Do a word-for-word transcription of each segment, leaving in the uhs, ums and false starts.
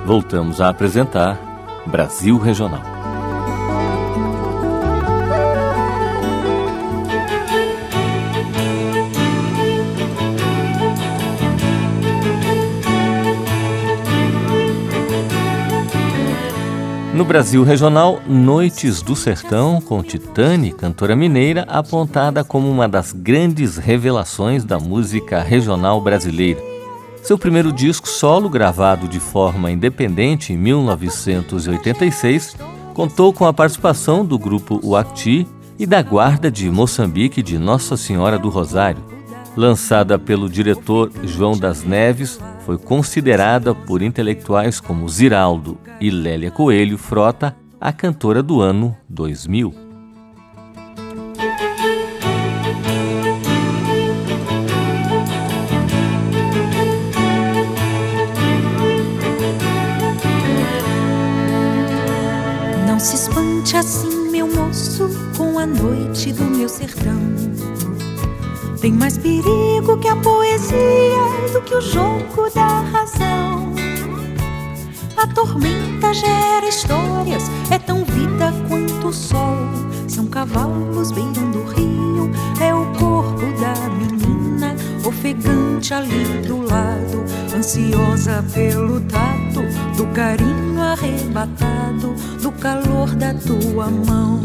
voltamos a apresentar Brasil Regional. No Brasil Regional, Noites do Sertão, com Titane, cantora mineira, apontada como uma das grandes revelações da música regional brasileira. Seu primeiro disco solo, gravado de forma independente em mil novecentos e oitenta e seis, contou com a participação do grupo Uacti e da Guarda de Moçambique de Nossa Senhora do Rosário. Lançada pelo diretor João das Neves, foi considerada por intelectuais como Ziraldo e Lélia Coelho Frota a cantora do ano dois mil. Não se espante assim, meu moço, com a noite do meu sertão. Tem mais perigo que a poesia, do que o jogo da razão. A tormenta gera histórias, é tão vida quanto o sol. São cavalos beirando o rio, é o corpo da menina, ofegante ali do lado, ansiosa pelo tato, do carinho arrebatado, do calor da tua mão.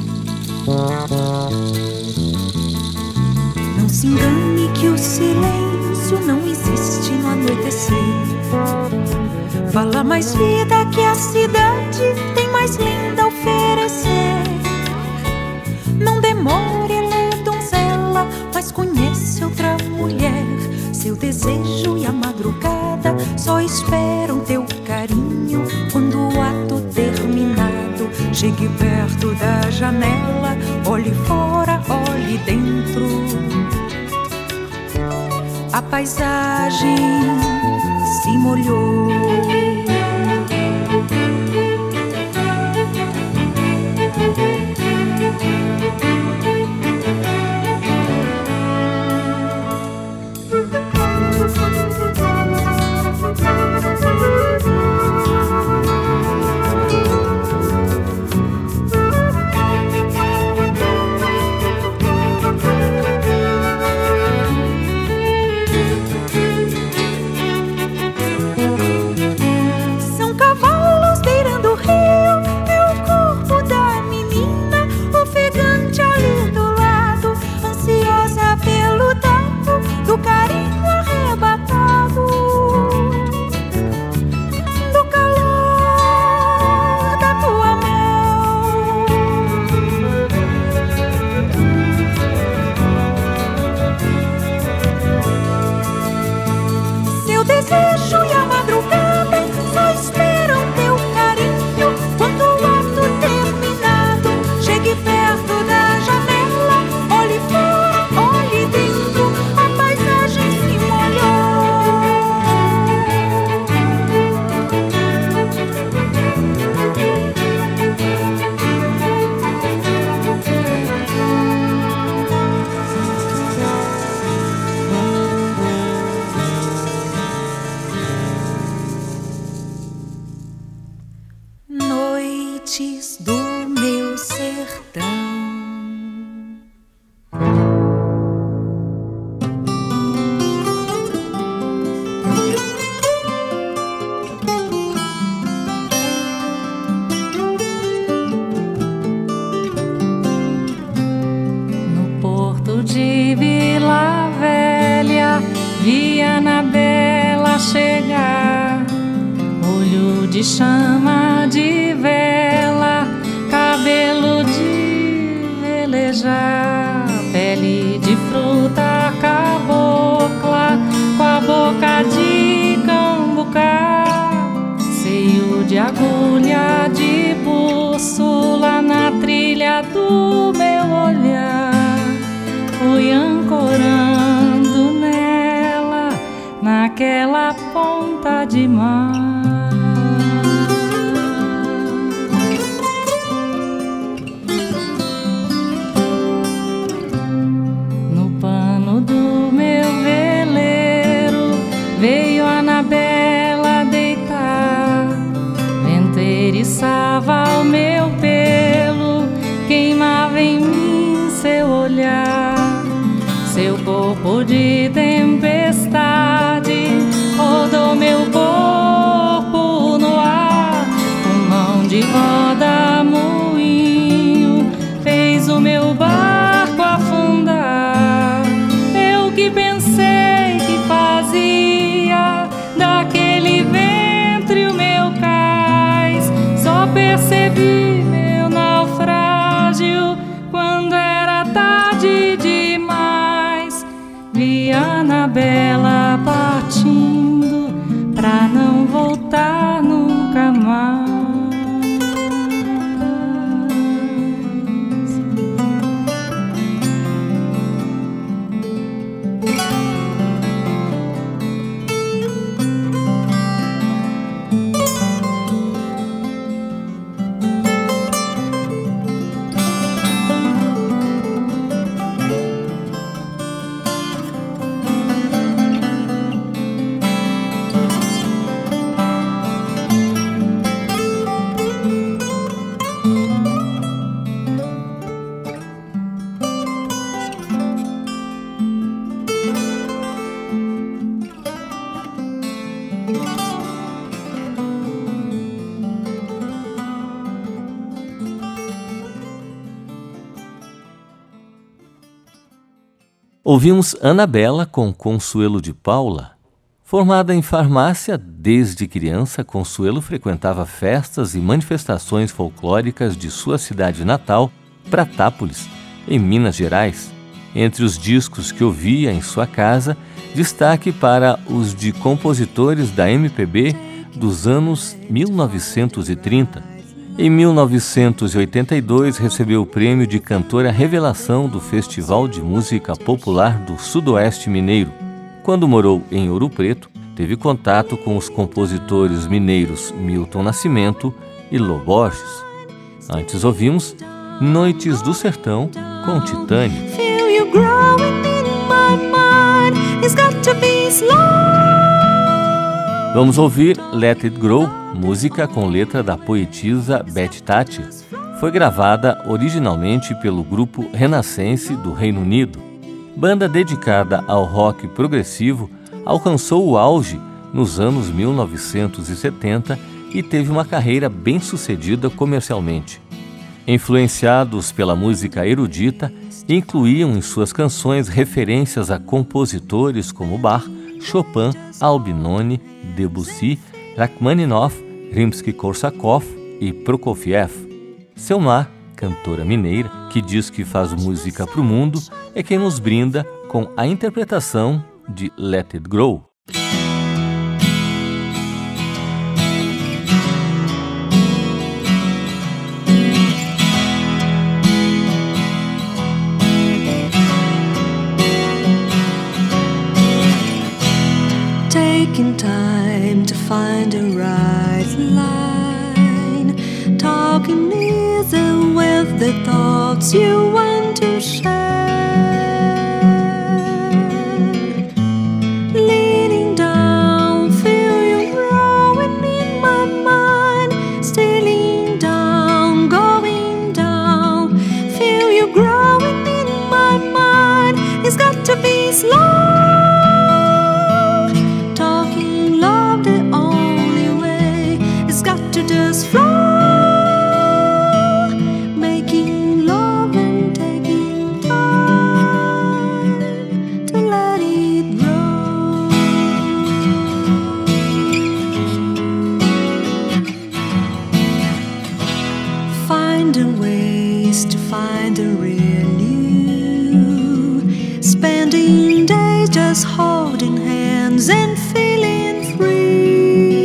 Não se engane que o silêncio não existe no anoitecer. Fala mais vida que a cidade tem mais linda a oferecer. Não demore, ela é donzela, mas conhece outra mulher. Seu desejo e a madrugada só esperam teu carinho. Quando o ato terminado, chegue perto da janela, olhe fora, olhe dentro. A paisagem se molhou. Noites do meu sertão. No porto de Vila Velha, vi Anabela chegar, olho de chama de vela, cabelo de velejar, pele de fruta cabocla, com a boca de cambucá, seio de agulha de bússola na trilha do meu olhar. Fui ancorando nela, naquela ponta de mar. Veio Anabela deitar, roçava o meu pelo, queimava em mim seu olhar, seu corpo de tempestade rodou meu corpo no ar, com mão de roda moinho fez o meu barco afundar. Eu que pensei que fazia daquele ventre o meu cais, só percebi meu naufrágio quando era tarde demais. Vi a Anabela partindo pra não voltar nunca mais. Ouvimos Anabela com Consuelo de Paula. Formada em farmácia desde criança, Consuelo frequentava festas e manifestações folclóricas de sua cidade natal, Pratápolis, em Minas Gerais. Entre os discos que ouvia em sua casa, destaque para os de compositores da M P B dos anos mil novecentos e trinta. Em mil novecentos e oitenta e dois, recebeu o prêmio de Cantora Revelação do Festival de Música Popular do Sudoeste Mineiro. Quando morou em Ouro Preto, teve contato com os compositores mineiros Milton Nascimento e Lô Borges. Antes ouvimos Noites do Sertão com Titânia. Vamos ouvir Let It Grow, música com letra da poetisa Beth Thatcher. Foi gravada originalmente pelo grupo Renascense do Reino Unido. Banda dedicada ao rock progressivo, alcançou o auge nos anos mil novecentos e setenta e teve uma carreira bem-sucedida comercialmente. Influenciados pela música erudita, incluíam em suas canções referências a compositores como Bach, Chopin, Albinoni, Debussy, Rachmaninoff, Rimsky-Korsakov e Prokofiev. Selma, cantora mineira, que diz que faz música para o mundo, é quem nos brinda com a interpretação de Let It Grow. Taking time to find the right line, talking easy with the thoughts you want to share, leaning down, feel you growing in my mind, stealing down, going down, feel you growing in my mind. It's got to be slow. Just flow, making love and taking time to let it grow. Finding ways to find the real you, spending days just holding hands and feeling free.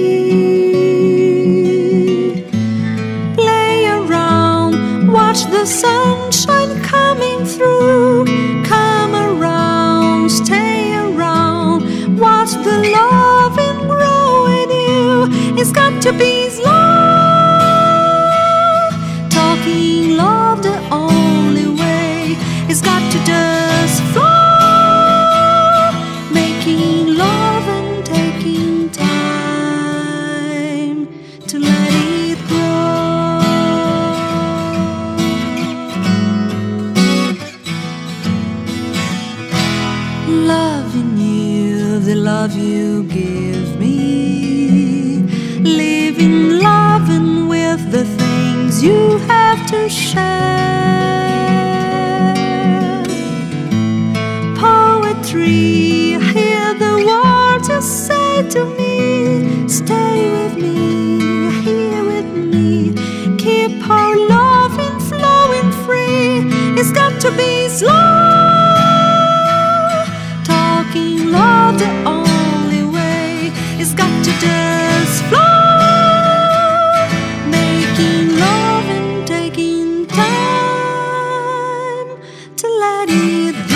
Watch the sunshine coming through. Come around, stay around. Watch the loving grow in you. It's got to be slow. Talking love the only way. It's got to just flow. Making love and taking time to let it grow. love you give me. Living, loving with the things you have to share. Poetry, hear the words you say to me. Stay with me, here with me. Keep our loving flowing free. It's got to be slow. Talking love the only way. It's got to just flow. Making love and taking time to let it go.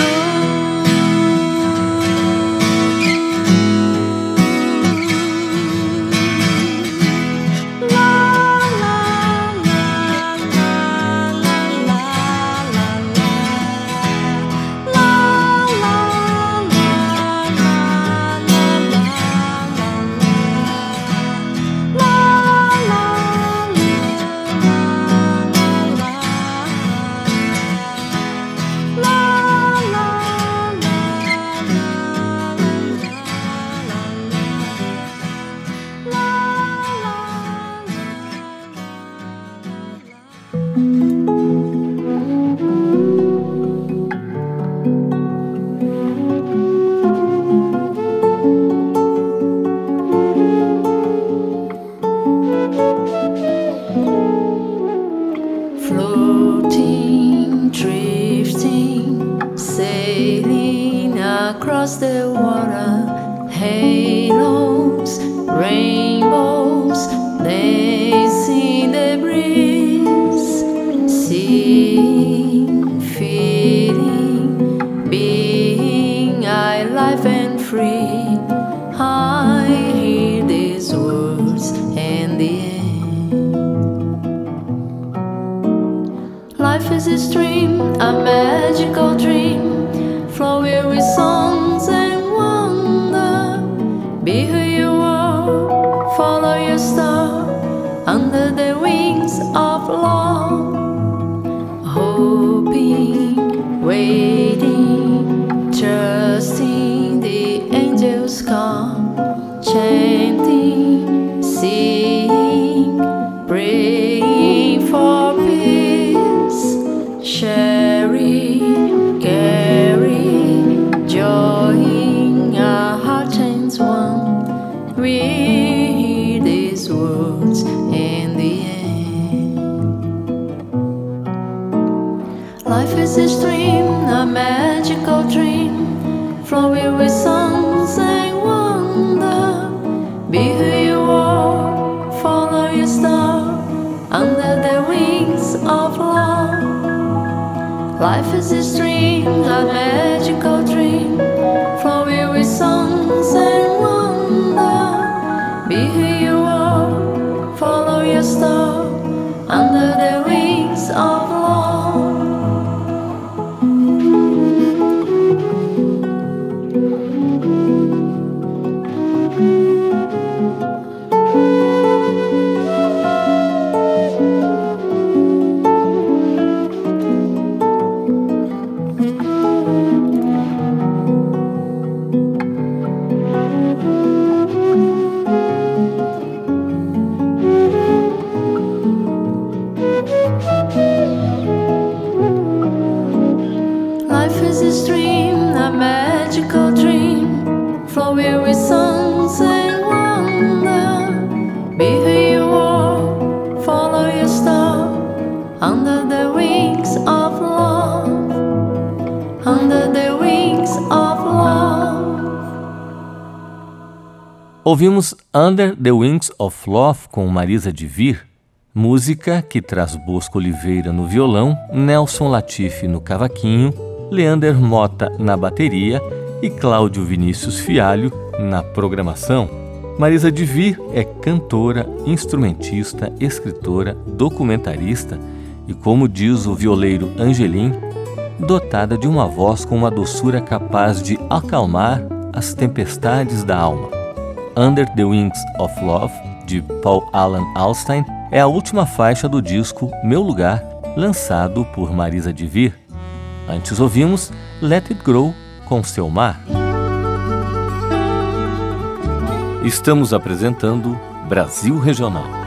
Floating, drifting, sailing across the water. Halos, rainbows, dancing the breeze. Seeing, feeling, being alive and free. I hear these words and the end. Life is a stream, a magical dream, flowing with songs and wonder. Be who you are, follow your star, under the wings of love. Hoping, waiting, trusting the angels come, chanting, singing, praying for peace. Sharing, caring, joy in our heart and one. We hear these words in the end. Life is a stream, a magical dream, flowing with songs and wonder. Be who you are, follow your star, under the wings of love. Life is a stream, a magical dream, flowing with songs and wonder. Be who you are, follow your star, under the wings of love. Life is a stream, a magical dream, flowing with songs and wonder. Be who you are, follow your star, under the wings of love, under the wings of love. Ouvimos Under the Wings of Love com Marisa de Vir, música que traz Bosco Oliveira no violão, Nelson Latifi no cavaquinho, Leander Mota na bateria e Cláudio Vinícius Fialho na programação. Marisa de Vir é cantora, instrumentista, escritora, documentarista e, como diz o violeiro Angelim, dotada de uma voz com uma doçura capaz de acalmar as tempestades da alma. Under the Wings of Love, de Paul Alan Alstein, é a última faixa do disco Meu Lugar, lançado por Marisa de Vir. Antes ouvimos Let It Grow com Seu Mar. Estamos apresentando Brasil Regional.